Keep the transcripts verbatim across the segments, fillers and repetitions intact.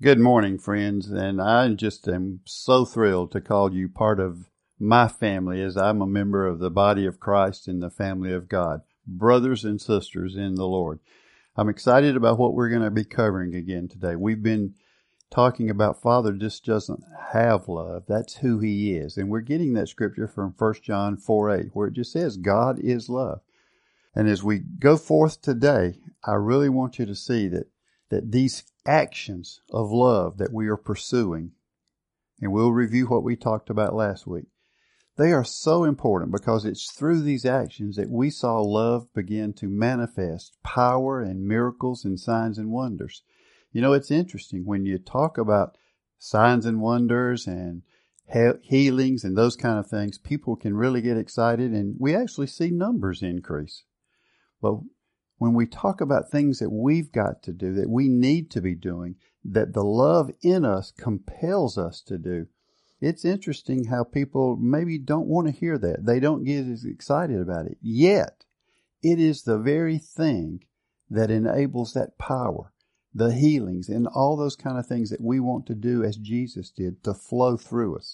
Good morning, friends, and I just am so thrilled to call you part of my family as I'm a member of the body of Christ and the family of God, brothers and sisters in the Lord. I'm excited about what we're going to be covering again today. We've been talking about Father just doesn't have love. That's who He is. And we're getting that scripture from First John four eight, where it just says God is love. And as we go forth today, I really want you to see that that these actions of love that we are pursuing, and we'll review what we talked about last week, they are so important because it's through these actions that we saw love begin to manifest power and miracles and signs and wonders. You know, it's interesting when you talk about signs and wonders and he- healings and those kind of things, people can really get excited and we actually see numbers increase. But when we talk about things that we've got to do, that we need to be doing, that the love in us compels us to do, it's interesting how people maybe don't want to hear that. They don't get as excited about it. Yet, it is the very thing that enables that power, the healings, and all those kind of things that we want to do as Jesus did to flow through us.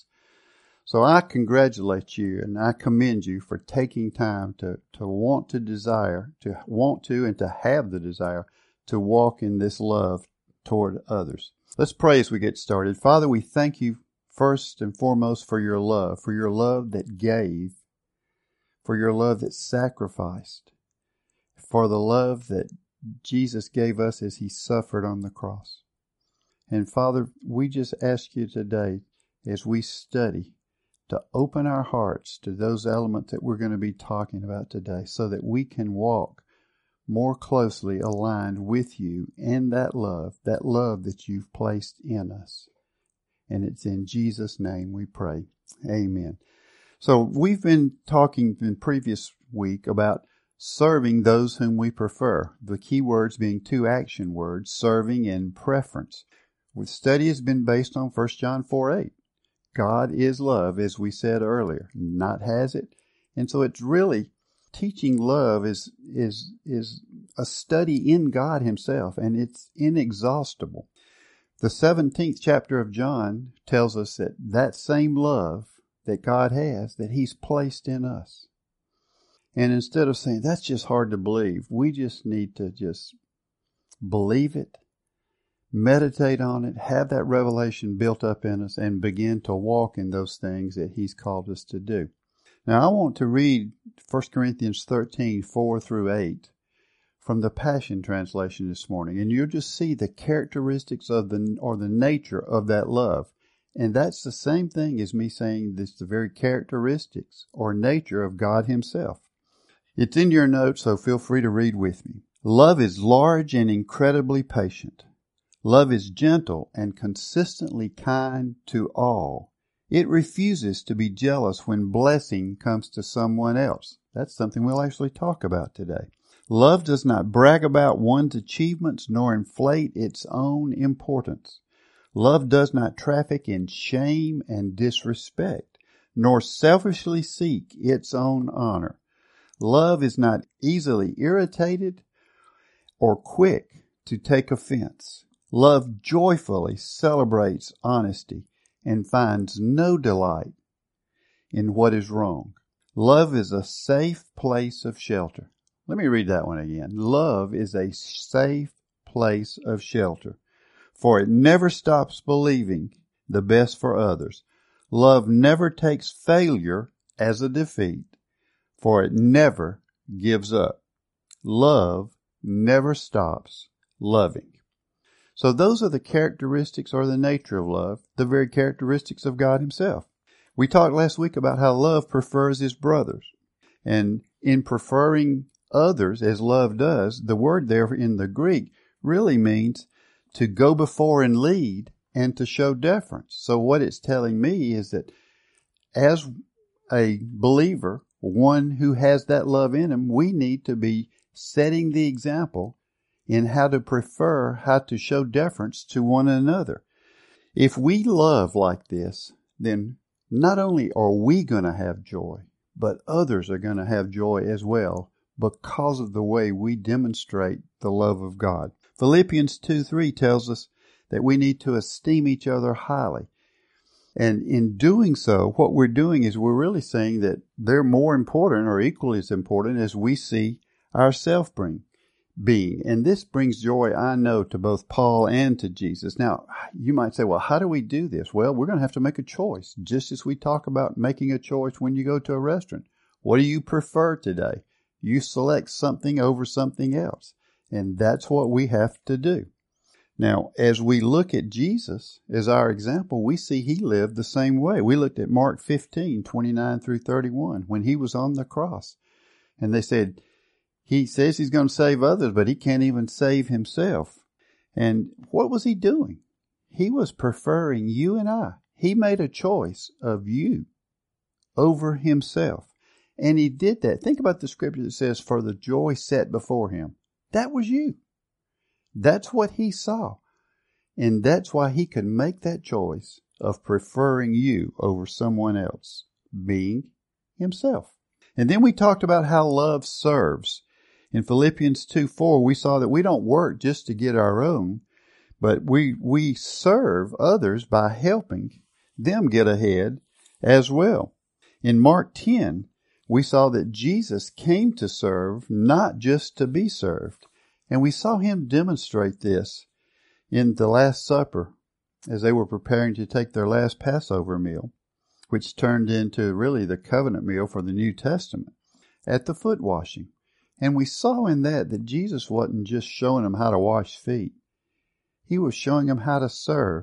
So I congratulate you and I commend you for taking time to, to want to desire, to want to and to have the desire to walk in this love toward others. Let's pray as we get started. Father, we thank you first and foremost for your love, for your love that gave, for your love that sacrificed, for the love that Jesus gave us as He suffered on the cross. And Father, we just ask you today as we study to open our hearts to those elements that we're going to be talking about today so that we can walk more closely aligned with you in that love, that love that you've placed in us. And it's in Jesus' name we pray. Amen. So we've been talking in previous week about serving those whom we prefer. The key words being two action words, serving and preference. The study has been based on First John four eight. God is love, as we said earlier, not has it. And so it's really teaching love is is is a study in God Himself, and it's inexhaustible. The seventeenth chapter of John tells us that that same love that God has, that He's placed in us. And instead of saying, that's just hard to believe, we just need to just believe it, meditate on it, have that revelation built up in us, and begin to walk in those things that He's called us to do. Now, I want to read First Corinthians thirteen, four through eight from the Passion Translation this morning, and you'll just see the characteristics of the, or the nature of that love. And that's the same thing as me saying this, the very characteristics or nature of God Himself. It's in your notes, so feel free to read with me. Love is large and incredibly patient. Love is gentle and consistently kind to all. It refuses to be jealous when blessing comes to someone else. That's something we'll actually talk about today. Love does not brag about one's achievements nor inflate its own importance. Love does not traffic in shame and disrespect, nor selfishly seek its own honor. Love is not easily irritated or quick to take offense. Love joyfully celebrates honesty and finds no delight in what is wrong. Love is a safe place of shelter. Let me read that one again. Love is a safe place of shelter, for it never stops believing the best for others. Love never takes failure as a defeat, for it never gives up. Love never stops loving. So those are the characteristics or the nature of love, the very characteristics of God Himself. We talked last week about how love prefers His brothers. And in preferring others as love does, the word there in the Greek really means to go before and lead and to show deference. So what it's telling me is that as a believer, one who has that love in him, we need to be setting the example in how to prefer, how to show deference to one another. If we love like this, then not only are we going to have joy, but others are going to have joy as well because of the way we demonstrate the love of God. Philippians two three tells us that we need to esteem each other highly. And in doing so, what we're doing is we're really saying that they're more important or equally as important as we see ourselves bring, being. And this brings joy, I know, to both Paul and to Jesus. Now, you might say, well, how do we do this? Well, we're going to have to make a choice, just as we talk about making a choice when you go to a restaurant. What do you prefer today? You select something over something else. And that's what we have to do. Now, as we look at Jesus as our example, we see he lived the same way. We looked at Mark fifteen, twenty-nine through thirty-one, when he was on the cross. And they said, he says he's going to save others, but he can't even save himself. And what was he doing? He was preferring you and I. He made a choice of you over himself. And he did that. Think about the scripture that says, for the joy set before him. That was you. That's what he saw. And that's why he could make that choice of preferring you over someone else, being himself. And then we talked about how love serves. In Philippians two four, we saw that we don't work just to get our own, but we, we serve others by helping them get ahead as well. In Mark ten, we saw that Jesus came to serve, not just to be served. And we saw him demonstrate this in the Last Supper as they were preparing to take their last Passover meal, which turned into really the covenant meal for the New Testament, at the foot washing. And we saw in that that Jesus wasn't just showing them how to wash feet. He was showing them how to serve.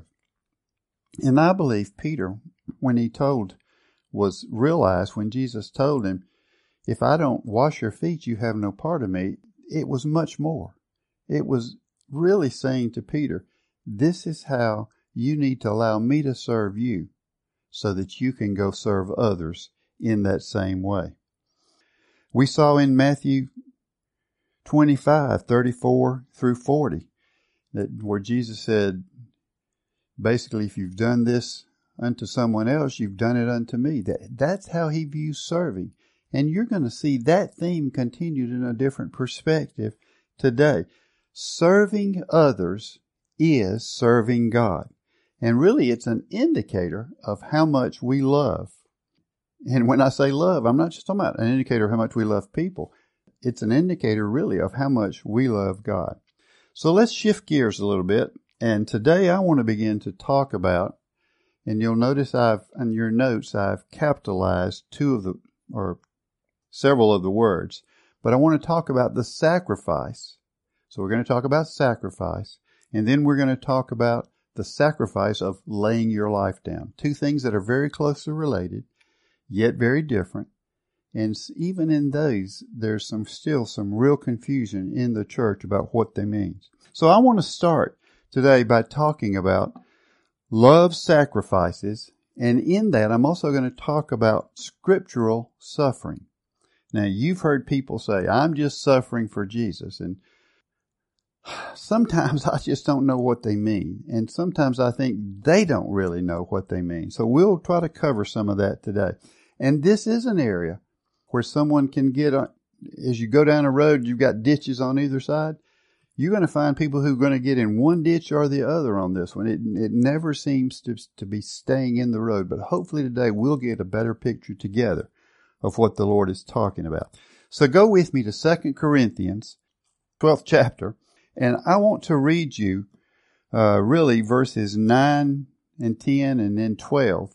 And I believe Peter, when he told, was realized when Jesus told him, if I don't wash your feet, you have no part of me. It was much more. It was really saying to Peter, this is how you need to allow me to serve you so that you can go serve others in that same way. We saw in Matthew twenty-five, thirty-four through forty, that where Jesus said, basically, if you've done this unto someone else, you've done it unto me. That, that's how he views serving. And you're going to see that theme continued in a different perspective today. Serving others is serving God. And really, it's an indicator of how much we love. And when I say love, I'm not just talking about an indicator of how much we love people. It's an indicator, really, of how much we love God. So let's shift gears a little bit. And today I want to begin to talk about, and you'll notice I've, in your notes, I've capitalized two of the, or several of the words, but I want to talk about the sacrifice. So we're going to talk about sacrifice, and then we're going to talk about the sacrifice of laying your life down. Two things that are very closely related, yet very different. And even in those, there's some still some real confusion in the church about what they mean. So I want to start today by talking about love sacrifices, and in that I'm also going to talk about scriptural suffering. Now, you've heard people say, I'm just suffering for Jesus. And sometimes I just don't know what they mean. And sometimes I think they don't really know what they mean. So we'll try to cover some of that today. And this is an area where someone can get, on, as you go down a road, you've got ditches on either side. You're going to find people who are going to get in one ditch or the other on this one. It, it never seems to, to be staying in the road. But hopefully today we'll get a better picture together of what the Lord is talking about. So go with me to Second Corinthians, twelfth chapter, and I want to read you uh, really verses nine and ten and then twelve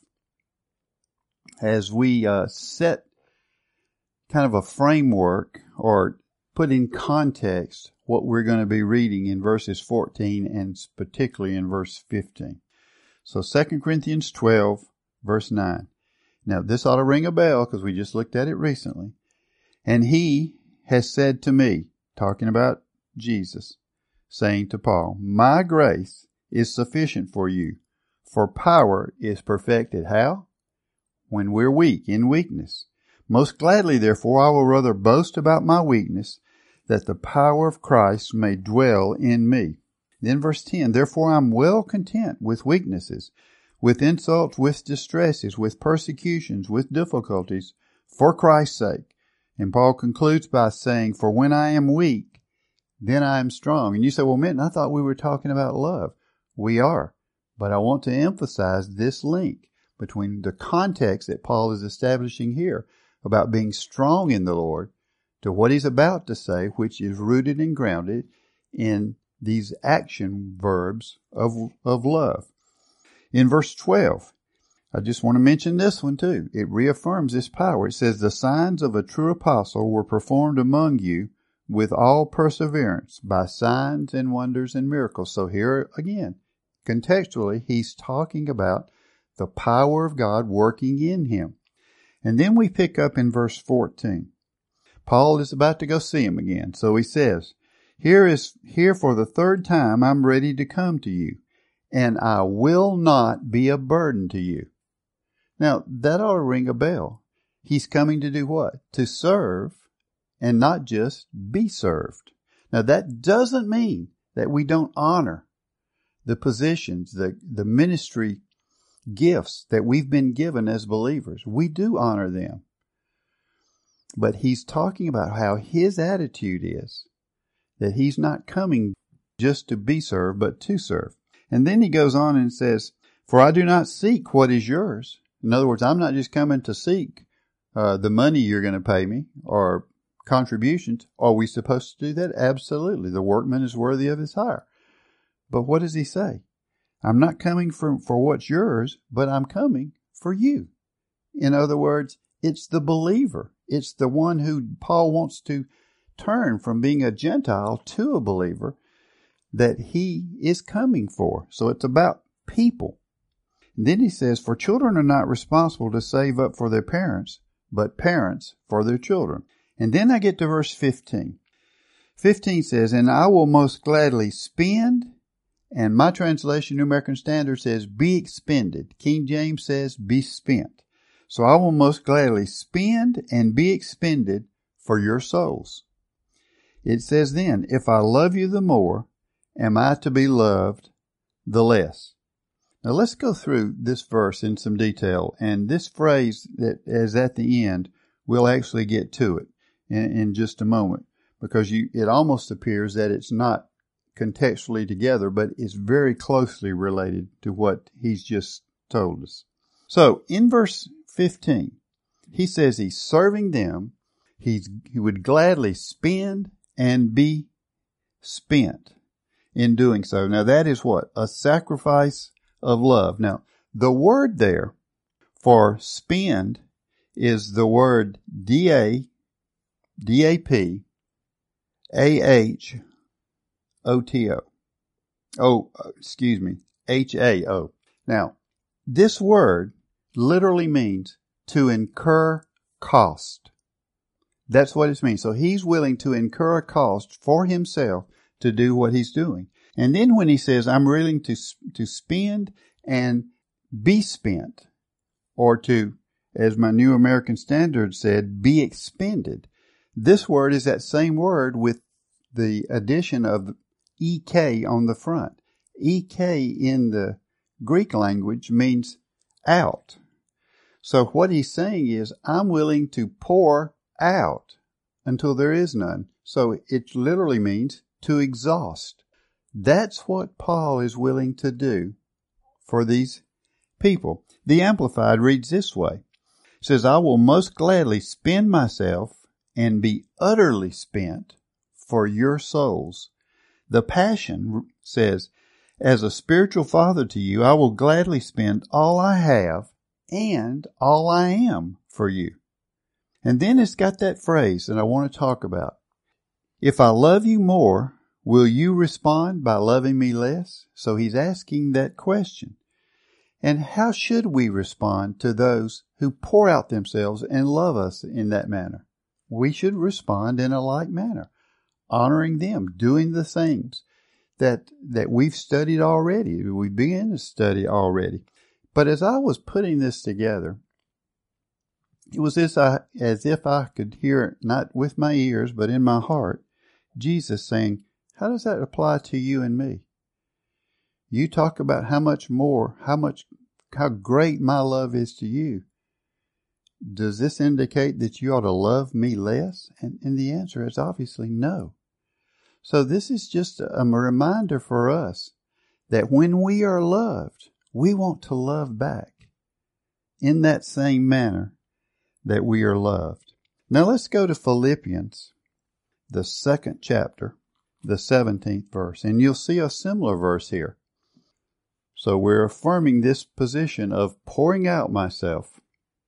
as we uh, set kind of a framework or put in context what we're going to be reading in verses fourteen and particularly in verse fifteen. So Second Corinthians twelve, verse nine. Now, this ought to ring a bell because we just looked at it recently. And he has said to me, talking about Jesus, saying to Paul, my grace is sufficient for you, for power is perfected. How? When we're weak, in weakness. Most gladly, therefore, I will rather boast about my weakness, that the power of Christ may dwell in me. Then verse ten, therefore I am well content with weaknesses, with insults, with distresses, with persecutions, with difficulties, for Christ's sake. And Paul concludes by saying, for when I am weak, then I am strong. And you say, well, Minton, I thought we were talking about love. We are. But I want to emphasize this link between the context that Paul is establishing here about being strong in the Lord to what he's about to say, which is rooted and grounded in these action verbs of, of love. In verse twelve, I just want to mention this one too. It reaffirms this power. It says, the signs of a true apostle were performed among you with all perseverance by signs and wonders and miracles. So here again, contextually, he's talking about the power of God working in him. And then we pick up in verse fourteen. Paul is about to go see him again. So he says, Here is, here for the third time I'm ready to come to you, and I will not be a burden to you. Now, that ought to ring a bell. He's coming to do what? To serve, and not just be served. Now, that doesn't mean that we don't honor the positions, the, the ministry gifts that we've been given as believers. We do honor them. But he's talking about how his attitude is that he's not coming just to be served, but to serve. And then he goes on and says, for I do not seek what is yours. In other words, I'm not just coming to seek uh, the money you're going to pay me or contributions. Are we supposed to do that? Absolutely. The workman is worthy of his hire. But what does he say? I'm not coming for, for what's yours, but I'm coming for you. In other words, it's the believer. It's the one who Paul wants to turn from being a Gentile to a believer that he is coming for. So it's about people. And then he says, for children are not responsible to save up for their parents, but parents for their children. And then I get to verse fifteen. fifteen says, and I will most gladly spend, and my translation, New American Standard, says be expended. King James says be spent. So I will most gladly spend and be expended for your souls. It says then, if I love you the more, am I to be loved the less? Now let's go through this verse in some detail. And this phrase that is at the end, we'll actually get to it in, in just a moment. Because you, it almost appears that it's not contextually together, but it's very closely related to what he's just told us. So in verse fifteen, he says he's serving them. He's, he would gladly spend and be spent in doing so. Now that is what? A sacrifice of love. Now the word there for spend is the word D A, D A P, A H O T O. Oh, excuse me, H A O. Now this word literally means to incur cost. That's what it means. So he's willing to incur a cost for himself to do what he's doing. And then when he says, I'm willing to, to spend and be spent, or to, as my New American Standard said, be expended. This word is that same word with the addition of E K on the front. E K in the Greek language means out. So what he's saying is, I'm willing to pour out until there is none. So it literally means to exhaust. That's what Paul is willing to do for these people. The Amplified reads this way. It says, I will most gladly spend myself and be utterly spent for your souls. The Passion says, as a spiritual father to you, I will gladly spend all I have and all I am for you. And then it's got that phrase that I want to talk about. If I love you more, will you respond by loving me less? So he's asking that question. And how should we respond to those who pour out themselves and love us in that manner? We should respond in a like manner, honoring them, doing the things that, that we've studied already, we began to study already. But as I was putting this together, it was as, I, as if I could hear it, not with my ears, but in my heart, Jesus saying, how does that apply to you and me? You talk about how much more, how much, how great my love is to you. Does this indicate that you ought to love me less? And, and the answer is obviously no. So this is just a, a reminder for us that when we are loved, we want to love back in that same manner that we are loved. Now let's go to Philippians, the second chapter, the seventeenth verse, and you'll see a similar verse here. So we're affirming this position of pouring out myself,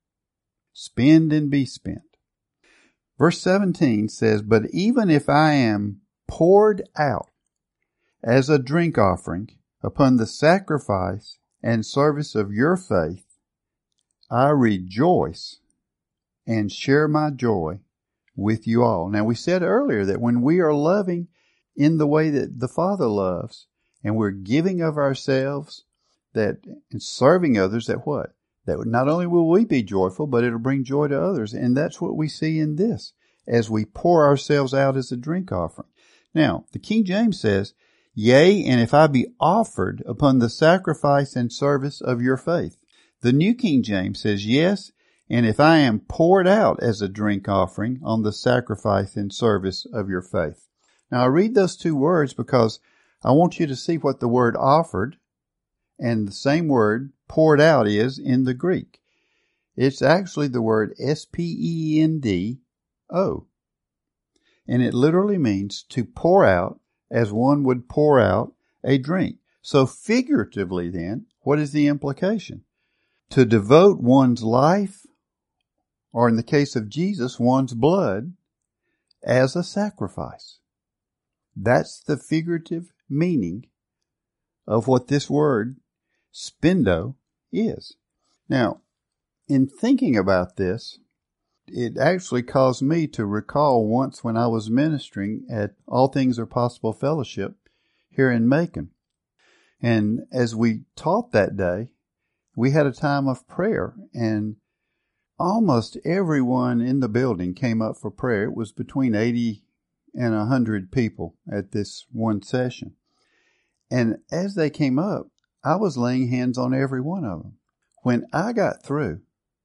spend and be spent. Verse seventeen says, but even if I am poured out as a drink offering upon the sacrifice and service of your faith, I rejoice and share my joy with you all. Now we said earlier that when we are loving in the way that the Father loves, and we're giving of ourselves, that and serving others, that what? That not only will we be joyful, but it'll bring joy to others. And that's what we see in this as we pour ourselves out as a drink offering. Now, the King James says, yea, and if I be offered upon the sacrifice and service of your faith. The New King James says, yes, and if I am poured out as a drink offering on the sacrifice and service of your faith. Now, I read those two words because I want you to see what the word offered and the same word poured out is in the Greek. It's actually the word S P E N D O. And it literally means to pour out as one would pour out a drink. So figuratively then, what is the implication? To devote one's life, or in the case of Jesus, one's blood, as a sacrifice. That's the figurative meaning of what this word, spendo, is. Now, in thinking about this, it actually caused me to recall once when I was ministering at All Things Are Possible Fellowship here in Macon. And as we taught that day, we had a time of prayer, and almost everyone in the building came up for prayer. It was between eighty and one hundred people at this one session. And as they came up, I was laying hands on every one of them. When I got through,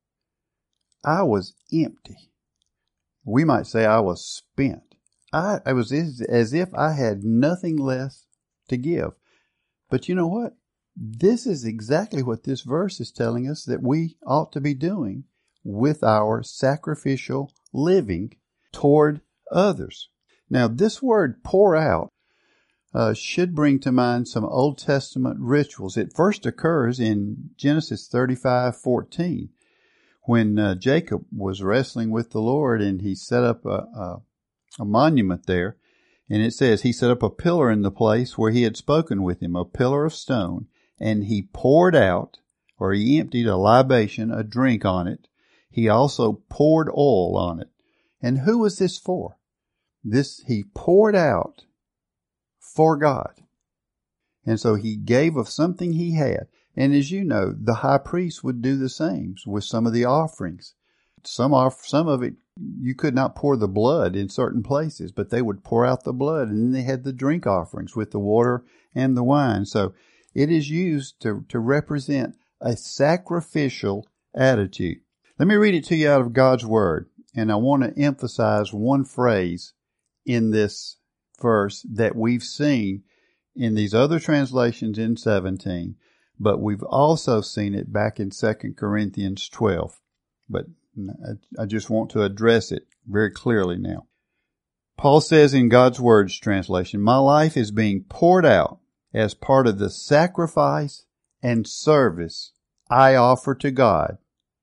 I was empty. We might say I was spent. I, I was as, as if I had nothing less to give. But you know what? This is exactly what this verse is telling us that we ought to be doing with our sacrificial living toward others. Now, this word pour out uh, should bring to mind some Old Testament rituals. It first occurs in Genesis thirty-five fourteen, when uh, Jacob was wrestling with the Lord and he set up a, a, a monument there. And it says he set up a pillar in the place where he had spoken with him, a pillar of stone, and he poured out, or he emptied a libation, a drink on it. He also poured oil on it. And who was this for? This he poured out for God. And so he gave of something he had. And as you know, the high priest would do the same with some of the offerings. Some off, some of it, you could not pour the blood in certain places, but they would pour out the blood, and then they had the drink offerings with the water and the wine. So it is used to, to represent a sacrificial attitude. Let me read it to you out of God's Word, and I want to emphasize one phrase in this verse that we've seen in these other translations in seventeen, but we've also seen it back in Second Corinthians twelve. But I just want to address it very clearly now. Paul says in God's Word's translation, my life is being poured out as part of the sacrifice and service I offer to God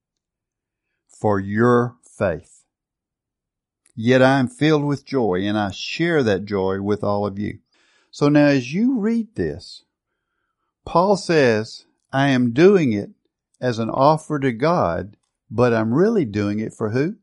for your faith. Yet I am filled with joy, and I share that joy with all of you. So now as you read this, Paul says, I am doing it as an offer to God, but I'm really doing it for who?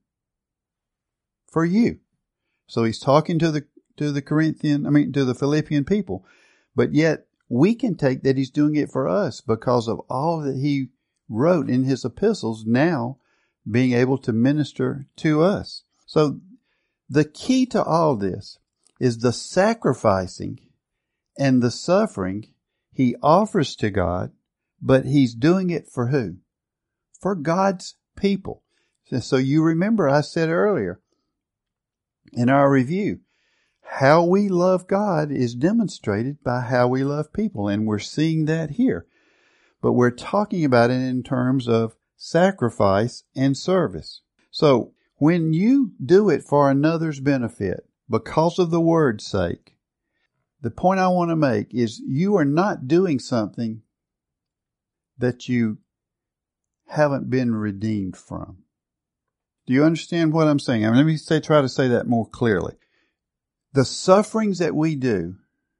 For you. So he's talking to the to the Corinthian, I mean to the Philippian people. But yet we can take that he's doing it for us because of all that he wrote in his epistles, now being able to minister to us. So the key to all this is the sacrificing and the suffering he offers to God, but he's doing it for who? For God's people. So you remember I said earlier in our review how we love God is demonstrated by how we love people, and we're seeing that here. But we're talking about it in terms of sacrifice and service. So, when you do it for another's benefit, because of the word's sake, the point I want to make is you are not doing something that you haven't been redeemed from. Do you understand what I'm saying? I mean, let me say, try to say that more clearly. The sufferings that we do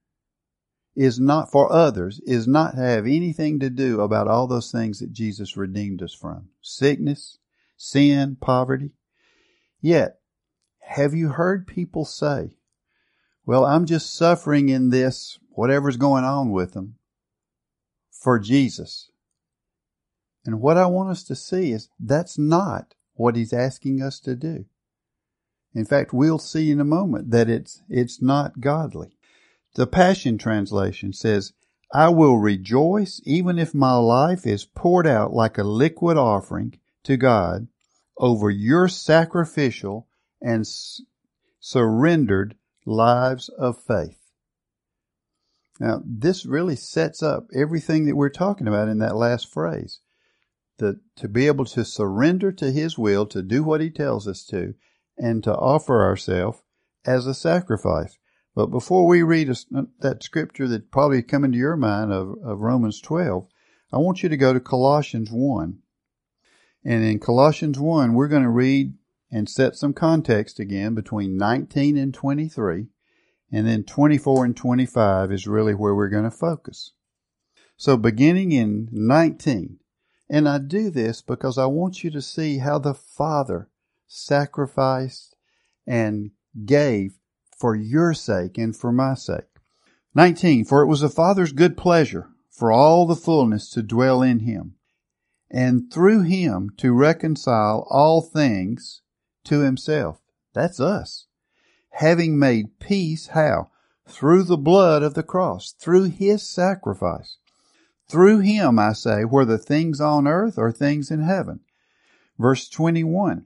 is not for others, is not have anything to do about all those things that Jesus redeemed us from. Sickness, sin, poverty. Yet, have you heard people say, well, I'm just suffering in this, whatever's going on with them, for Jesus? And what I want us to see is that's not what he's asking us to do. In fact, we'll see in a moment that it's it's not godly. The Passion Translation says, I will rejoice even if my life is poured out like a liquid offering to God over your sacrificial and s- surrendered lives of faith. Now, this really sets up everything that we're talking about in that last phrase. The, to be able to surrender to his will, to do what he tells us to, and to offer ourselves as a sacrifice. But before we read a, that scripture that probably come into your mind of, of Romans twelve, I want you to go to Colossians one. And in Colossians one, we're going to read and set some context again between nineteen and twenty-three. And then twenty-four and twenty-five is really where we're going to focus. So beginning in nineteen, and I do this because I want you to see how the Father sacrificed and gave for your sake and for my sake. nineteen, for it was the Father's good pleasure for all the fullness to dwell in him, and through him to reconcile all things to himself. That's us. Having made peace, how? Through the blood of the cross, through his sacrifice. Through him, I say, whether things on earth or things in heaven. Verse twenty-one.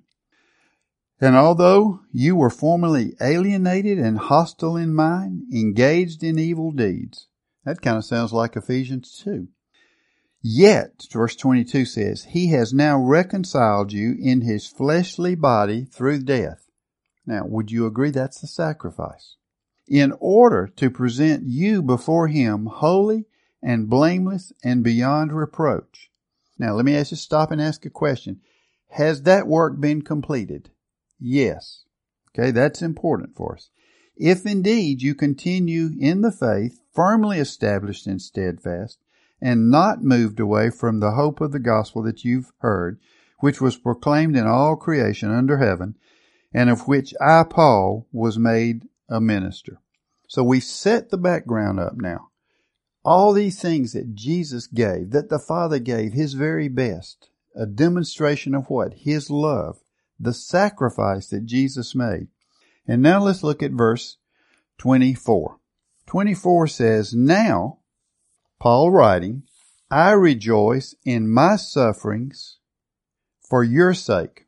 And although you were formerly alienated and hostile in mind, engaged in evil deeds. That kind of sounds like Ephesians two. Yet, verse twenty-two says, he has now reconciled you in his fleshly body through death. Now, would you agree that's the sacrifice? In order to present you before him holy and blameless and beyond reproach. Now, let me ask you, stop and ask a question. Has that work been completed? Yes. Okay, that's important for us. If indeed you continue in the faith, firmly established and steadfast, and not moved away from the hope of the gospel that you've heard, which was proclaimed in all creation under heaven, and of which I, Paul, was made a minister. So we set the background up now. All these things that Jesus gave, that the Father gave, his very best, a demonstration of what? His love, the sacrifice that Jesus made. And now let's look at verse twenty-four. twenty-four says, now, Paul writing, I rejoice in my sufferings for your sake.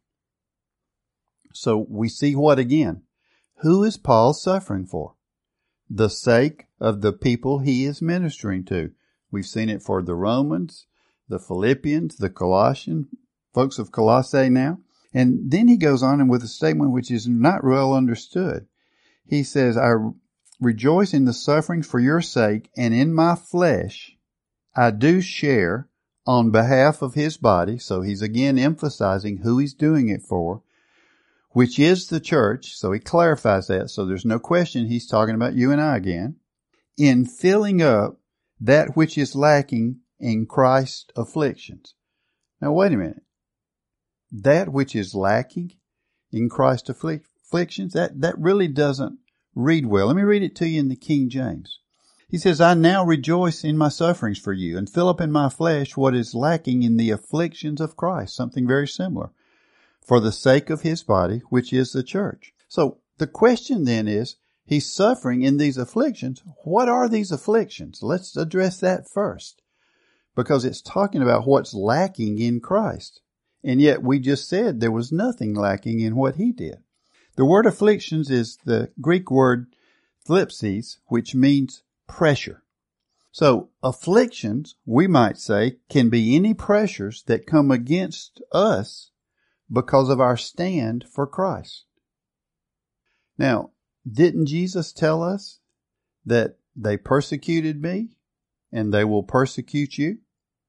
So we see what again? Who is Paul suffering for? The sake of the people he is ministering to. We've seen it for the Romans, the Philippians, the Colossians, folks of Colossae now. And then he goes on and with a statement which is not well understood. He says, I rejoice in the sufferings for your sake, and in my flesh I do share on behalf of his body. So he's again emphasizing who he's doing it for, which is the church. So he clarifies that. So there's no question he's talking about you and I again. In filling up that which is lacking in Christ's afflictions. Now wait a minute. That which is lacking in Christ's afflictions, that, that really doesn't read well. Let me read it to you in the King James. He says, I now rejoice in my sufferings for you, and fill up in my flesh what is lacking in the afflictions of Christ. Something very similar. For the sake of his body, which is the church. So the question then is, he's suffering in these afflictions. What are these afflictions? Let's address that first. Because it's talking about what's lacking in Christ. And yet we just said there was nothing lacking in what he did. The word afflictions is the Greek word thlipsis, which means pressure. So afflictions, we might say, can be any pressures that come against us because of our stand for Christ. Now, didn't Jesus tell us that they persecuted me and they will persecute you?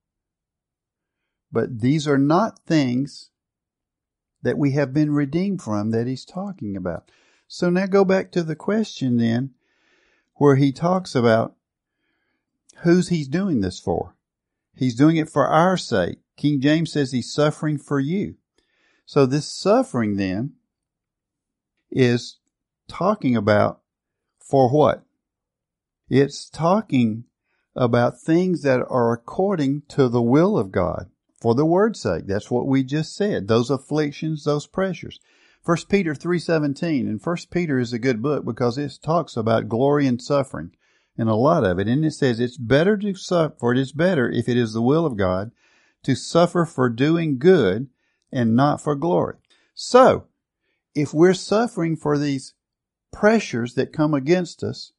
But these are not things that we have been redeemed from that he's talking about. So now go back to the question then, where he talks about who's he's doing this for. He's doing it for our sake. King James says he's suffering for you. So this suffering then is talking about for what? It's talking about things that are according to the will of God. For the word's sake. That's what we just said. Those afflictions, those pressures. First Peter three seventeen. And First Peter is a good book because it talks about glory and suffering. And a lot of it. And it says it's better to suffer, for it is better if it is the will of God to suffer for doing good and not for glory. So, if we're suffering for these pressures that come against us,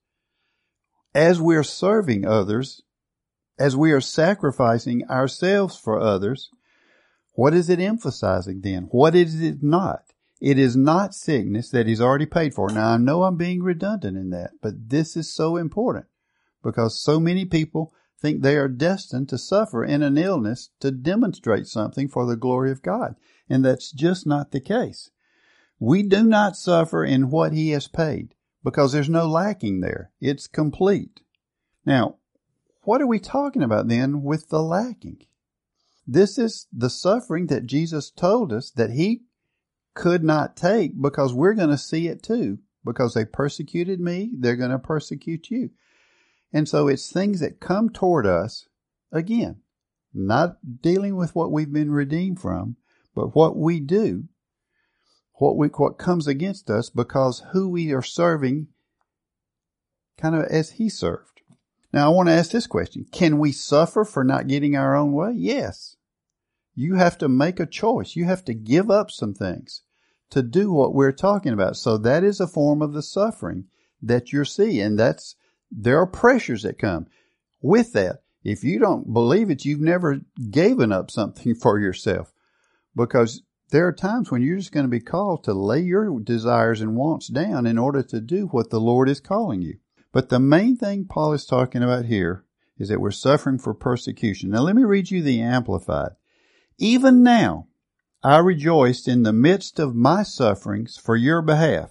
as we're serving others, as we are sacrificing ourselves for others, what is it emphasizing then? What is it not? It is not sickness that he's already paid for. Now, I know I'm being redundant in that, but this is so important because so many people think they are destined to suffer in an illness to demonstrate something for the glory of God. And that's just not the case. We do not suffer in what he has paid because there's no lacking there. It's complete. Now, what are we talking about then with the lacking? This is the suffering that Jesus told us that he could not take because we're going to see it too. Because they persecuted me, they're going to persecute you. And so it's things that come toward us, again, not dealing with what we've been redeemed from, but what we do, what we what comes against us because who we are serving kind of as he served. Now I want to ask this question. Can we suffer for not getting our own way? Yes. You have to make a choice. You have to give up some things to do what we're talking about. So that is a form of the suffering that you're seeing. That's, there are pressures that come with that. If you don't believe it, you've never given up something for yourself, because there are times when you're just going to be called to lay your desires and wants down in order to do what the Lord is calling you. But the main thing Paul is talking about here is that we're suffering for persecution. Now let me read you the Amplified. Even now, I rejoiced in the midst of my sufferings for your behalf.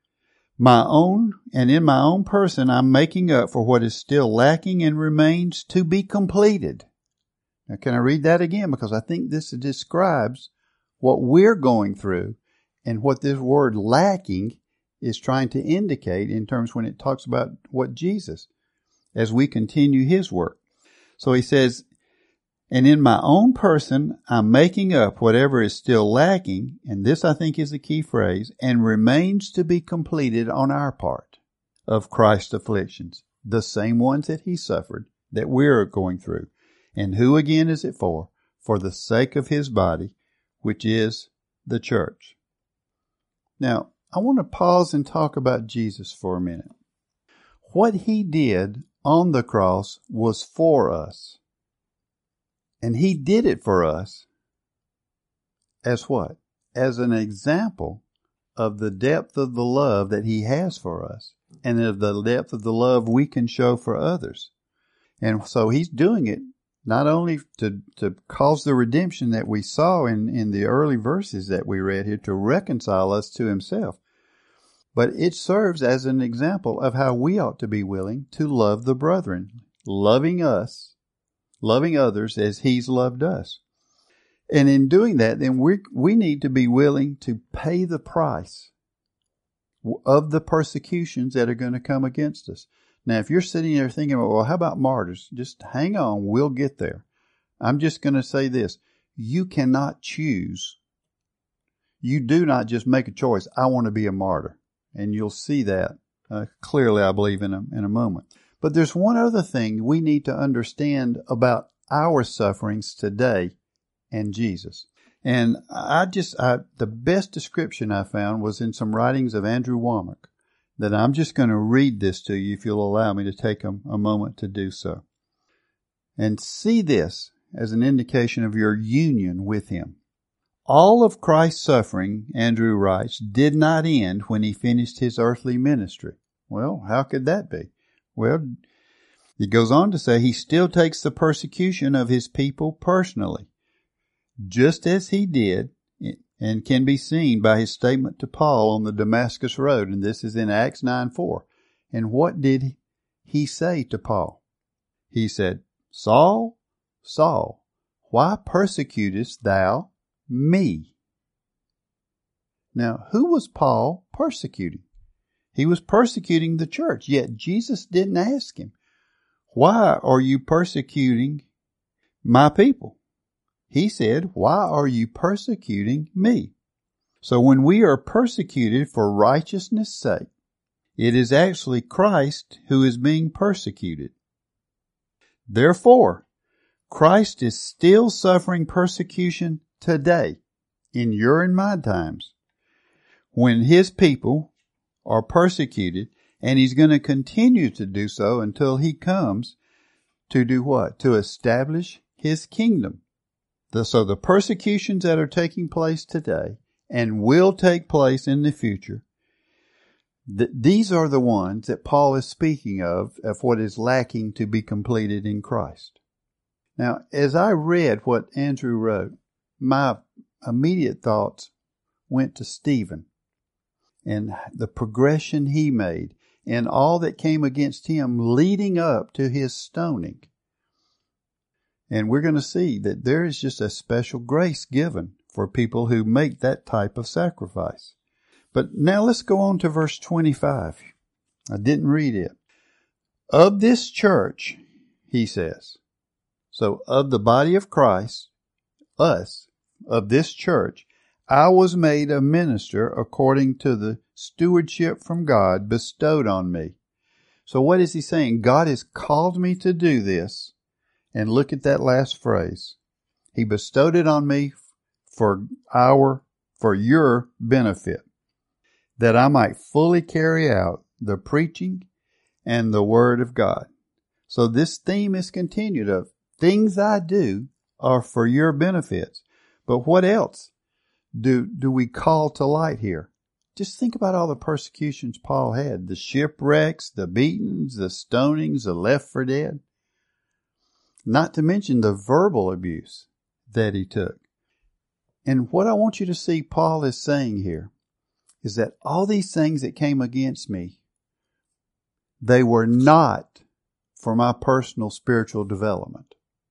My own, and in my own person, I'm making up for what is still lacking and remains to be completed. Now, can I read that again? Because I think this describes what we're going through and what this word lacking is trying to indicate in terms when it talks about what Jesus, as we continue his work. So he says, and in my own person, I'm making up whatever is still lacking, and this I think is the key phrase, and remains to be completed on our part of Christ's afflictions, the same ones that he suffered, that we're going through. And who again is it for? For the sake of his body, which is the church. Now, I want to pause and talk about Jesus for a minute. What he did on the cross was for us. And he did it for us as what? As an example of the depth of the love that he has for us and of the depth of the love we can show for others. And so he's doing it not only to, to cause the redemption that we saw in, in the early verses that we read here to reconcile us to himself, but it serves as an example of how we ought to be willing to love the brethren, loving us, loving others as he's loved us. And in doing that, then we we need to be willing to pay the price of the persecutions that are going to come against us. Now, if you're sitting there thinking, well, how about martyrs? Just hang on, we'll get there. I'm just going to say this. You cannot choose. You do not just make a choice, I want to be a martyr. And you'll see that uh, clearly, I believe, in a, in a moment. But there's one other thing we need to understand about our sufferings today and Jesus. And I just, I, the best description I found was in some writings of Andrew Wommack. that I'm just going to read this to you if you'll allow me to take a, a moment to do so. And see this as an indication of your union with him. All of Christ's suffering, Andrew writes, did not end when he finished his earthly ministry. Well, how could that be? Well, it goes on to say he still takes the persecution of his people personally, just as he did, and can be seen by his statement to Paul on the Damascus Road, and this is in Acts nine four. And what did he say to Paul? He said, Saul, Saul, why persecutest thou me? Now, who was Paul persecuting? He was persecuting the church, yet Jesus didn't ask him, why are you persecuting my people? He said, why are you persecuting me? So when we are persecuted for righteousness' sake, it is actually Christ who is being persecuted. Therefore, Christ is still suffering persecution today, in your and my times, when his people are persecuted, and he's going to continue to do so until he comes to do what? To establish his kingdom. The, so the persecutions that are taking place today and will take place in the future, th- these are the ones that Paul is speaking of, of what is lacking to be completed in Christ. Now, as I read what Andrew wrote, my immediate thoughts went to Stephen and the progression he made and all that came against him leading up to his stoning. And we're going to see that there is just a special grace given for people who make that type of sacrifice. But now let's go on to verse twenty-five. I didn't read it. Of this church, he says, so of the body of Christ, us, of this church, I was made a minister according to the stewardship from God bestowed on me. So what is he saying? God has called me to do this. And look at that last phrase. He bestowed it on me for our, for your benefit, that I might fully carry out the preaching and the word of God. So this theme is continued of things I do are for your benefits. But what else do, do we call to light here? Just think about all the persecutions Paul had, the shipwrecks, the beatings, the stonings, the left for dead. Not to mention the verbal abuse that he took. And what I want you to see Paul is saying here is that all these things that came against me, they were not for my personal spiritual development.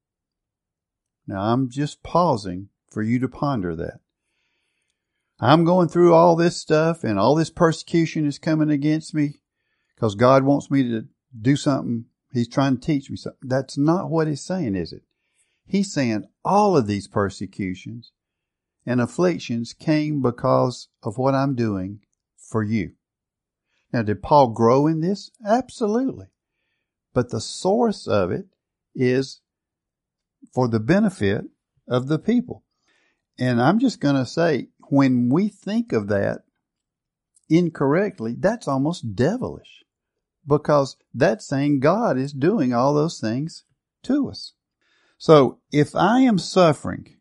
Now I'm just pausing for you to ponder that. I'm going through all this stuff and all this persecution is coming against me because God wants me to do something. He's trying to teach me something. That's not what he's saying, is it? He's saying all of these persecutions and afflictions came because of what I'm doing for you. Now, did Paul grow in this? Absolutely. But the source of it is for the benefit of the people. And I'm just going to say, when we think of that incorrectly, that's almost devilish. Because that's saying God is doing all those things to us. So if I am suffering,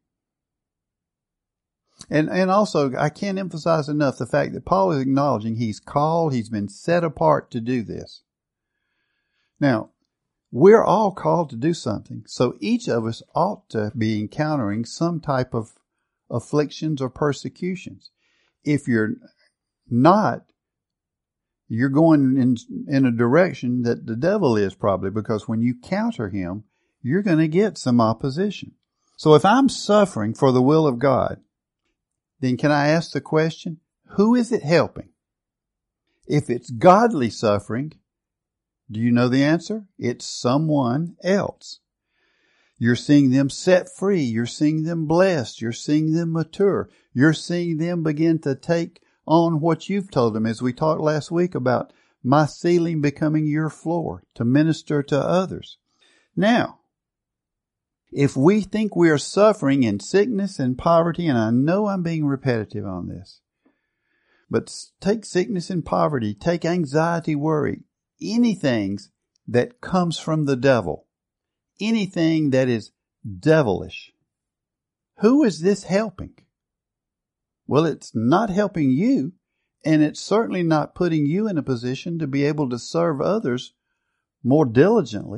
and, and also I can't emphasize enough the fact that Paul is acknowledging he's called, he's been set apart to do this. Now, we're all called to do something. So each of us ought to be encountering some type of afflictions or persecutions. If you're not, you're going in, in a direction that the devil is probably, because when you counter him, you're going to get some opposition. So if I'm suffering for the will of God, then can I ask the question, who is it helping? If it's godly suffering, do you know the answer? It's someone else. You're seeing them set free. You're seeing them blessed. You're seeing them mature. You're seeing them begin to take on what you've told them, as we talked last week about my ceiling becoming your floor to minister to others. Now, if we think we are suffering in sickness and poverty, and I know I'm being repetitive on this, But take sickness and poverty, take anxiety, worry, anything that comes from the devil, anything that is devilish. Who is this helping? Well, it's not helping you, and it's certainly not putting you in a position to be able to serve others more diligently.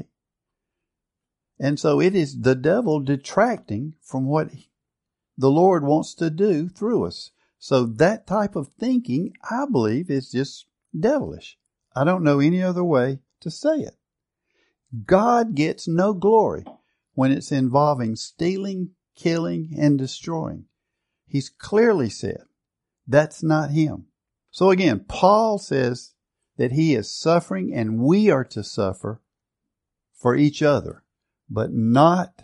And so it is the devil detracting from what the Lord wants to do through us. So that type of thinking, I believe, is just devilish. I don't know any other way to say it. God gets no glory when it's involving stealing, killing, and destroying. He's clearly said that's not him. So again, Paul says that he is suffering and we are to suffer for each other, but not,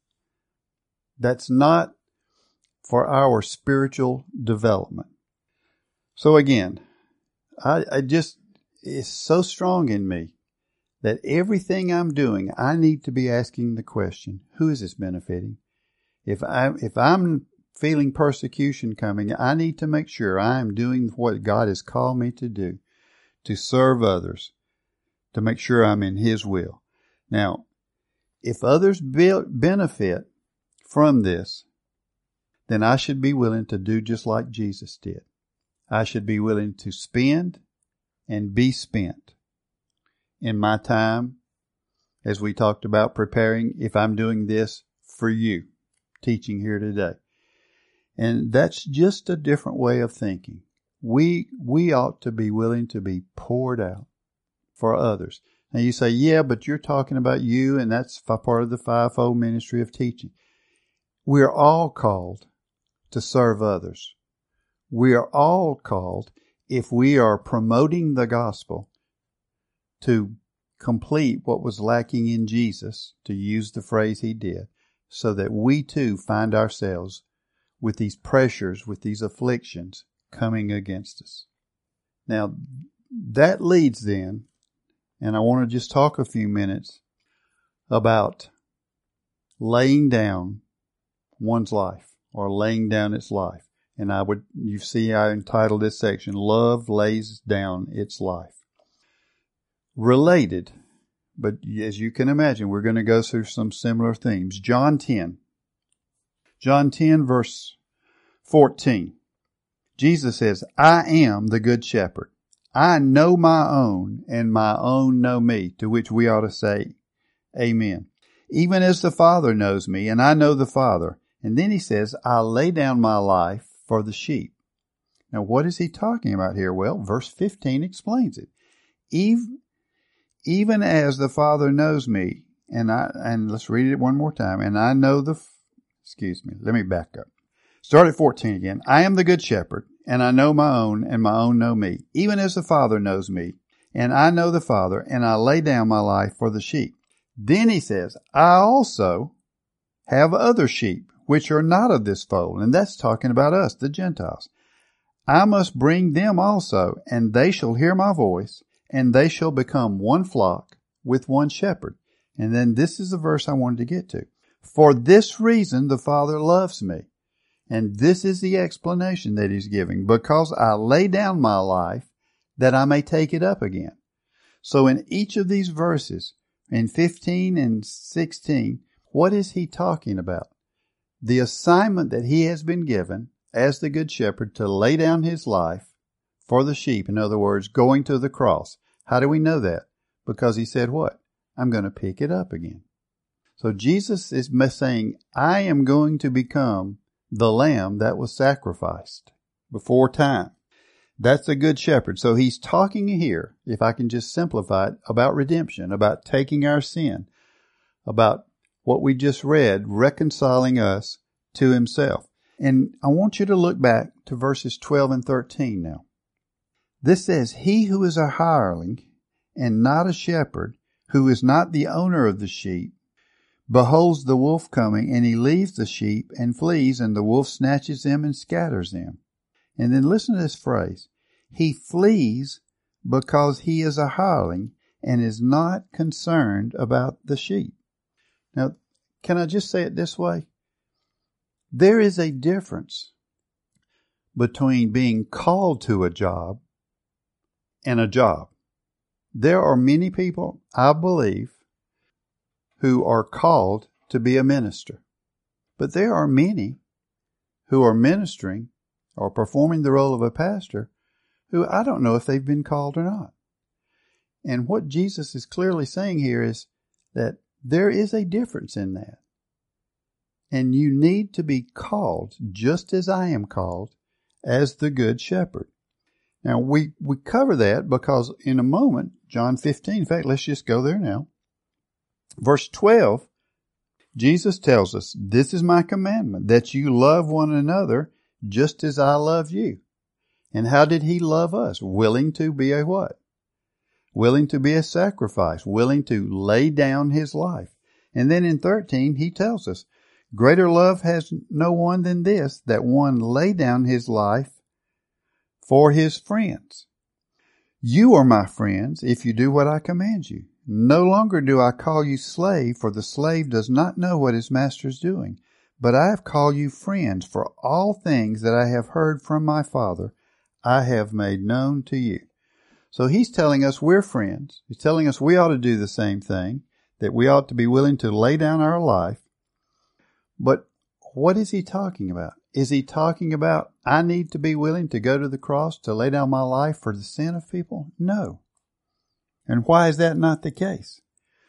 that's not for our spiritual development. So again, I, I just, it's so strong in me that everything I'm doing, I need to be asking the question, who is this benefiting? If I, if I'm feeling persecution coming, I need to make sure I am doing what God has called me to do, to serve others, to make sure I'm in His will. Now, if others be- benefit from this, then I should be willing to do just like Jesus did. I should be willing to spend and be spent in my time, as we talked about preparing, if I'm doing this for you, teaching here today. And that's just a different way of thinking. We, we ought to be willing to be poured out for others. Now you say, yeah, but you're talking about you, and that's part of the fivefold ministry of teaching. We're all called to serve others. We are all called, if we are promoting the gospel, to complete what was lacking in Jesus, to use the phrase He did, so that we too find ourselves with these pressures, with these afflictions coming against us. Now, that leads then, and I want to just talk a few minutes about laying down one's life, or laying down its life. And I would, you see I entitled this section, Love Lays Down Its Life. Related, but as you can imagine, we're going to go through some similar themes. John ten. John ten, verse fourteen. Jesus says, I am the good shepherd. I know my own, and my own know me, to which we ought to say, Amen. Even as the Father knows me, and I know the Father. And then he says, I lay down my life for the sheep. Now, what is he talking about here? Well, verse fifteen explains it. Even, even as the Father knows me, and I, and let's read it one more time, and I know the, excuse me, let me back up. Start at fourteen again. I am the good shepherd, and I know my own, and my own know me, even as the Father knows me, and I know the Father, and I lay down my life for the sheep. Then he says, I also have other sheep, which are not of this fold. And that's talking about us, the Gentiles. I must bring them also, and they shall hear my voice, and they shall become one flock with one shepherd. And then this is the verse I wanted to get to. For this reason the Father loves me. And this is the explanation that he's giving. Because I lay down my life that I may take it up again. So in each of these verses, in fifteen and sixteen, what is he talking about? The assignment that he has been given as the good shepherd to lay down his life for the sheep. In other words, going to the cross. How do we know that? Because he said what? I'm going to pick it up again. So Jesus is saying, I am going to become the lamb that was sacrificed before time. That's a good shepherd. So he's talking here, if I can just simplify it, about redemption, about taking our sin, about what we just read, reconciling us to himself. And I want you to look back to verses twelve and thirteen now. This says, he who is a hireling and not a shepherd, who is not the owner of the sheep, beholds the wolf coming, and he leaves the sheep and flees, and the wolf snatches them and scatters them. And then listen to this phrase. He flees because he is a hireling and is not concerned about the sheep. Now, can I just say it this way? There is a difference between being called to a job and a job. There are many people, I believe, who are called to be a minister. But there are many who are ministering or performing the role of a pastor who I don't know if they've been called or not. And what Jesus is clearly saying here is that there is a difference in that. And you need to be called just as I am called as the good shepherd. Now, we, we cover that because in a moment, John fifteen, in fact, let's just go there now. Verse twelve, Jesus tells us, "This is my commandment, that you love one another just as I love you." And how did he love us? Willing to be a what? Willing to be a sacrifice, willing to lay down his life. And then in thirteen, he tells us, "Greater love has no one than this, that one lay down his life for his friends. You are my friends if you do what I command you. No longer do I call you slave, for the slave does not know what his master is doing. But I have called you friends, for all things that I have heard from my Father, I have made known to you." So he's telling us we're friends. He's telling us we ought to do the same thing, that we ought to be willing to lay down our life. But what is he talking about? Is he talking about I need to be willing to go to the cross to lay down my life for the sin of people? No. And why is that not the case?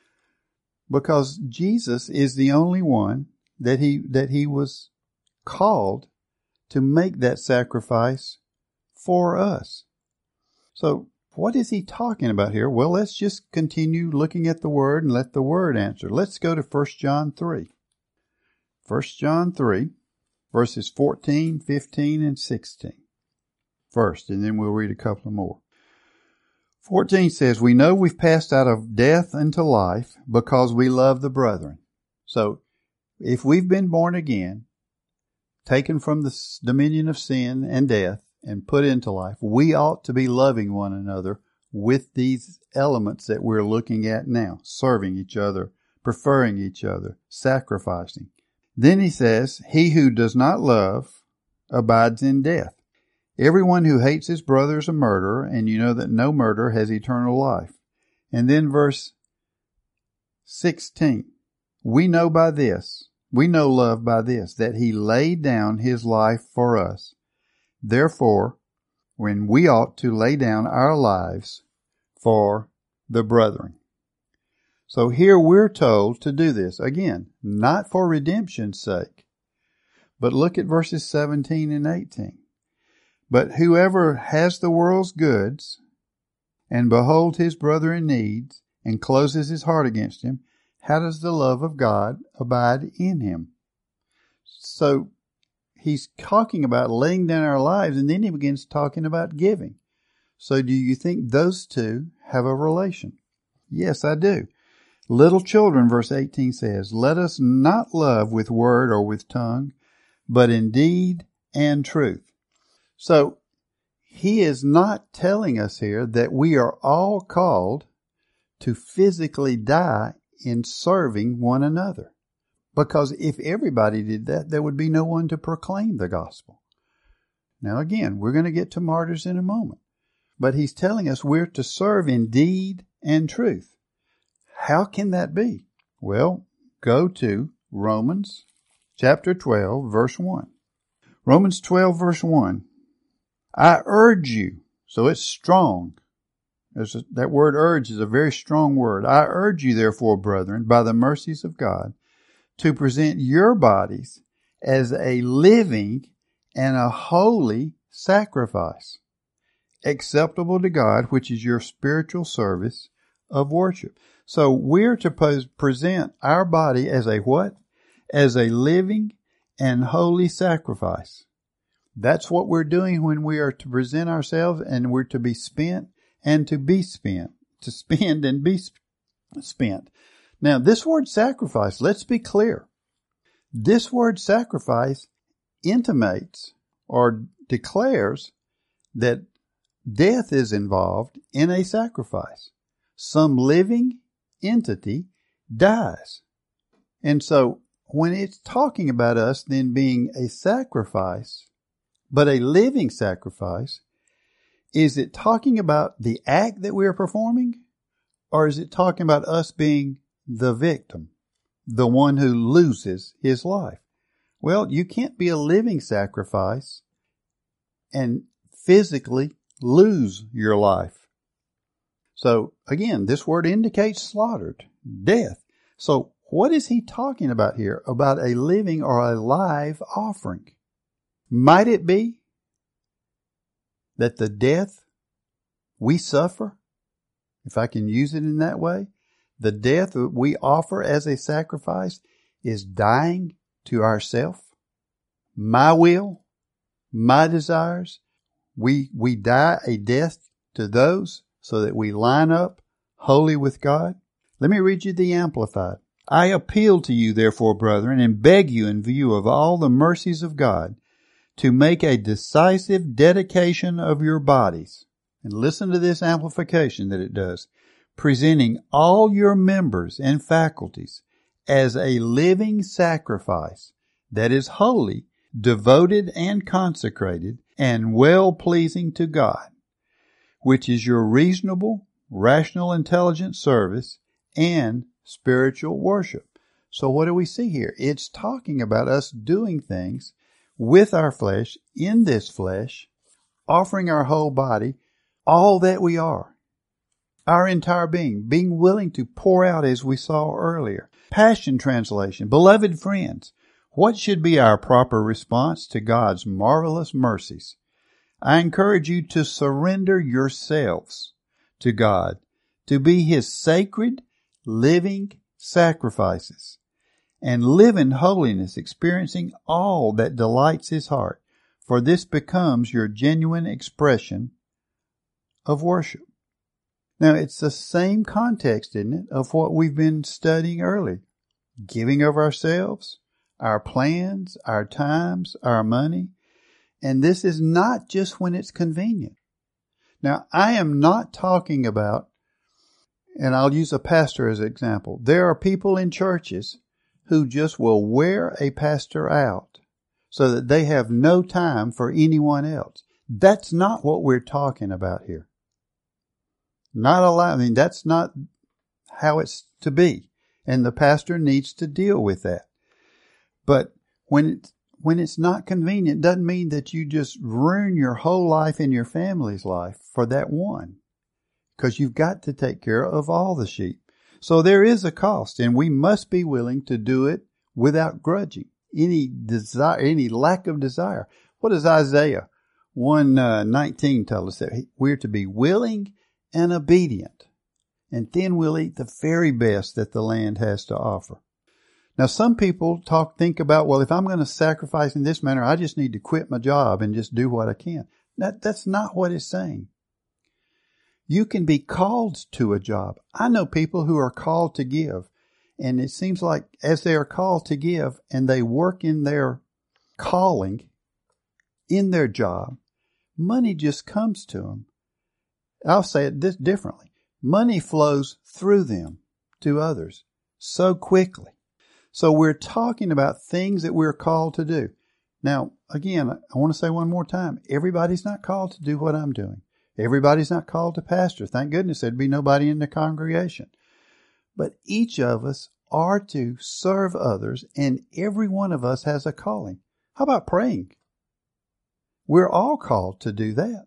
Because Jesus is the only one that he that he was called to make that sacrifice for us. So what is he talking about here? Well, let's just continue looking at the Word and let the Word answer. Let's go to First John three. First John three, verses fourteen, fifteen, and sixteen. First, and then we'll read a couple more. fourteen says, "We know we've passed out of death into life because we love the brethren." So, if we've been born again, taken from the dominion of sin and death and put into life, we ought to be loving one another with these elements that we're looking at now, serving each other, preferring each other, sacrificing. Then he says, "He who does not love abides in death. Everyone who hates his brother is a murderer, and you know that no murderer has eternal life." And then verse sixteen, "We know by this, we know love by this, that he laid down his life for us. Therefore, when we ought to lay down our lives for the brethren." So here we're told to do this. Again, not for redemption's sake. But look at verses seventeen and eighteen. "But whoever has the world's goods, and behold his brother in need, and closes his heart against him, how does the love of God abide in him?" So he's talking about laying down our lives, and then he begins talking about giving. So do you think those two have a relation? Yes, I do. "Little children," verse eighteen says, "let us not love with word or with tongue, but in deed and truth." So he is not telling us here that we are all called to physically die in serving one another. Because if everybody did that, there would be no one to proclaim the gospel. Now again, we're going to get to martyrs in a moment. But he's telling us we're to serve in deed and truth. How can that be? Well, go to Romans chapter twelve, verse one. Romans twelve, verse one. "I urge you," so it's strong. There's a, that word urge is a very strong word. "I urge you, therefore, brethren, by the mercies of God, to present your bodies as a living and a holy sacrifice, acceptable to God, which is your spiritual service of worship." So we're to present our body as a what? As a living and holy sacrifice. That's what we're doing when we are to present ourselves, and we're to be spent and to be spent, to spend and be spent. Now, this word sacrifice, let's be clear. This word sacrifice intimates or declares that death is involved in a sacrifice. Some living entity dies. And so when it's talking about us then being a sacrifice, But a living sacrifice, is it talking about the act that we are performing? Or is it talking about us being the victim, the one who loses his life? Well, you can't be a living sacrifice and physically lose your life. So again, this word indicates slaughtered, death. So what is he talking about here? About a living or a live offering? Might it be that the death we suffer, if I can use it in that way, the death that we offer as a sacrifice is dying to ourself, my will, my desires. We, we die a death to those so that we line up wholly with God. Let me read you the Amplified. I appeal to you, therefore, brethren, and beg you in view of all the mercies of God, to make a decisive dedication of your bodies. And listen to this amplification that it does. Presenting all your members and faculties as a living sacrifice that is holy, devoted and consecrated, and well-pleasing to God, which is your reasonable, rational, intelligent service and spiritual worship. So what do we see here? It's talking about us doing things with our flesh, in this flesh, offering our whole body, all that we are, our entire being, being willing to pour out as we saw earlier. Passion Translation, beloved friends, what should be our proper response to God's marvelous mercies? I encourage you to surrender yourselves to God, to be His sacred, living sacrifices, and live in holiness, experiencing all that delights His heart, for this becomes your genuine expression of worship. Now, it's the same context, isn't it, of what we've been studying earlier. Giving of ourselves, our plans, our times, our money. And this is not just when it's convenient. Now, I am not talking about, and I'll use a pastor as an example. There are people in churches who just will wear a pastor out so that they have no time for anyone else. That's not what we're talking about here. Not allow, I mean, that's not how it's to be. And the pastor needs to deal with that. But when it's, when it's not convenient, doesn't mean that you just ruin your whole life and your family's life for that one. Because you've got to take care of all the sheep. So there is a cost, and we must be willing to do it without grudging. Any desire, any lack of desire. What does Isaiah one nineteen tell us? That we're to be willing and obedient, and then we'll eat the very best that the land has to offer. Now, some people talk, think about, well, if I'm going to sacrifice in this manner, I just need to quit my job and just do what I can. That, that's not what it's saying. You can be called to a job. I know people who are called to give, and it seems like as they are called to give and they work in their calling, in their job, money just comes to them. I'll say it this differently. Money flows through them to others so quickly. So we're talking about things that we're called to do. Now, again, I want to say one more time, everybody's not called to do what I'm doing. Everybody's not called to pastor. Thank goodness there'd be nobody in the congregation. But each of us are to serve others, and every one of us has a calling. How about praying? We're all called to do that.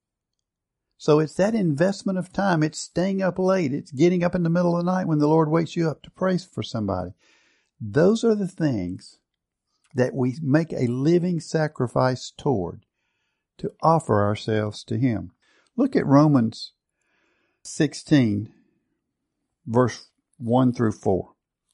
So it's that investment of time. It's staying up late. It's getting up in the middle of the night when the Lord wakes you up to pray for somebody. Those are the things that we make a living sacrifice toward, to offer ourselves to Him. Look at Romans sixteen, verse one through four.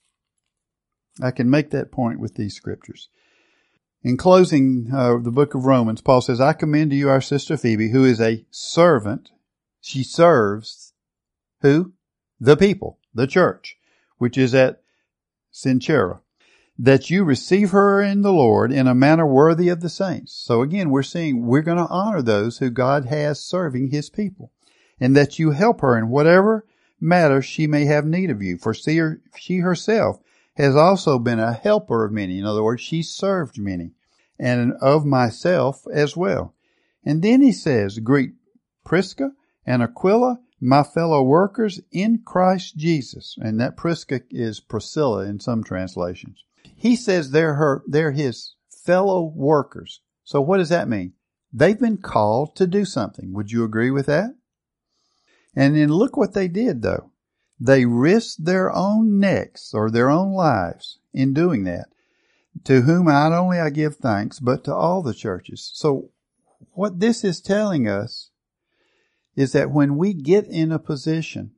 I can make that point with these scriptures. In closing uh, the book of Romans, Paul says, I commend to you our sister Phoebe, who is a servant. She serves who? The people, the church, which is at Cenchrea, that you receive her in the Lord in a manner worthy of the saints. So again, we're seeing we're going to honor those who God has serving His people, and that you help her in whatever matter she may have need of you. For she, she herself has also been a helper of many. In other words, she served many, and of myself as well. And then he says, greet Prisca and Aquila, my fellow workers in Christ Jesus. And that Prisca is Priscilla in some translations. He says they're her, they're his fellow workers. So what does that mean? They've been called to do something. Would you agree with that? And then look what they did though. They risked their own necks or their own lives in doing that, to whom not only I give thanks, but to all the churches. So what this is telling us is that when we get in a position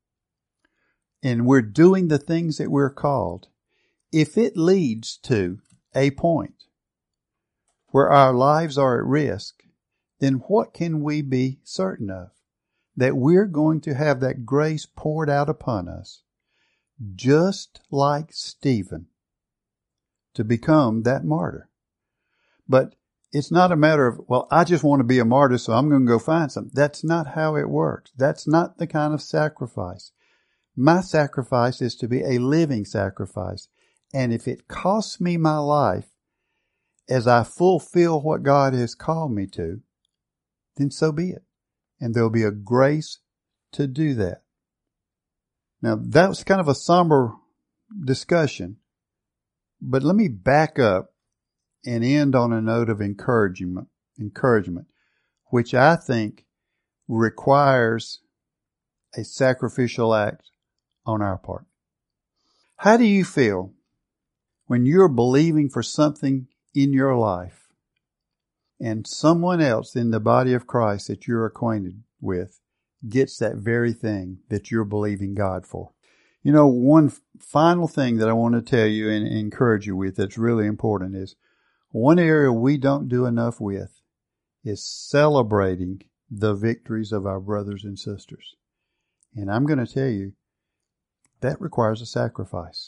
and we're doing the things that we're called, if it leads to a point where our lives are at risk, then what can we be certain of? That we're going to have that grace poured out upon us, just like Stephen, to become that martyr. But it's not a matter of, well, I just want to be a martyr, so I'm going to go find something. That's not how it works. That's not the kind of sacrifice. My sacrifice is to be a living sacrifice. And if it costs me my life as I fulfill what God has called me to, then so be it. And there'll be a grace to do that. Now, that was kind of a somber discussion, but let me back up and end on a note of encouragement, encouragement, which I think requires a sacrificial act on our part. How do you feel when you're believing for something in your life and someone else in the body of Christ that you're acquainted with gets that very thing that you're believing God for? You know, one final thing that I want to tell you and encourage you with that's really important is one area we don't do enough with is celebrating the victories of our brothers and sisters. And I'm going to tell you, that requires a sacrifice,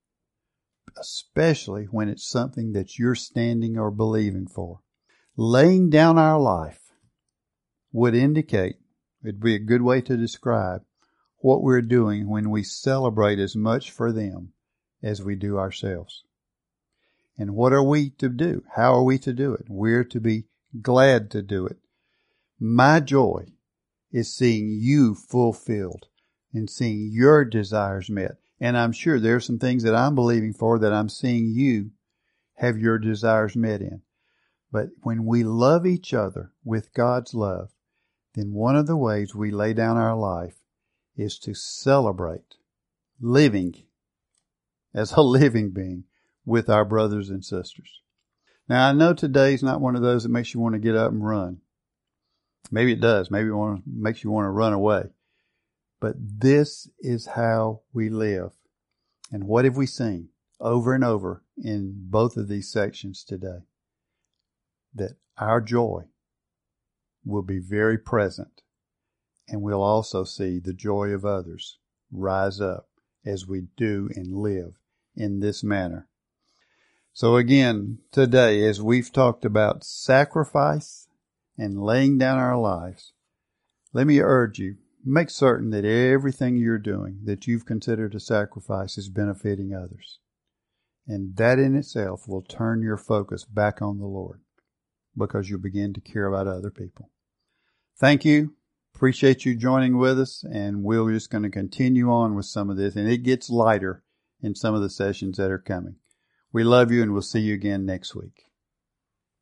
especially when it's something that you're standing or believing for. Laying down our life would indicate, it'd be a good way to describe what we're doing when we celebrate as much for them as we do ourselves. And what are we to do? How are we to do it? We're to be glad to do it. My joy is seeing you fulfilled and seeing your desires met. And I'm sure there's some things that I'm believing for that I'm seeing you have your desires met in. But when we love each other with God's love, then one of the ways we lay down our life is to celebrate living as a living being with our brothers and sisters. Now, I know today's not one of those that makes you want to get up and run. Maybe it does. Maybe it want, makes you want to run away. But this is how we live. And what have we seen over and over in both of these sections today? That our joy will be very present, and we'll also see the joy of others rise up as we do and live in this manner. So again, today, as we've talked about sacrifice and laying down our lives, let me urge you, make certain that everything you're doing that you've considered a sacrifice is benefiting others. And that in itself will turn your focus back on the Lord, because you'll begin to care about other people. Thank you. Appreciate you joining with us, and we're just going to continue on with some of this, and it gets lighter in some of the sessions that are coming. We love you, and we'll see you again next week.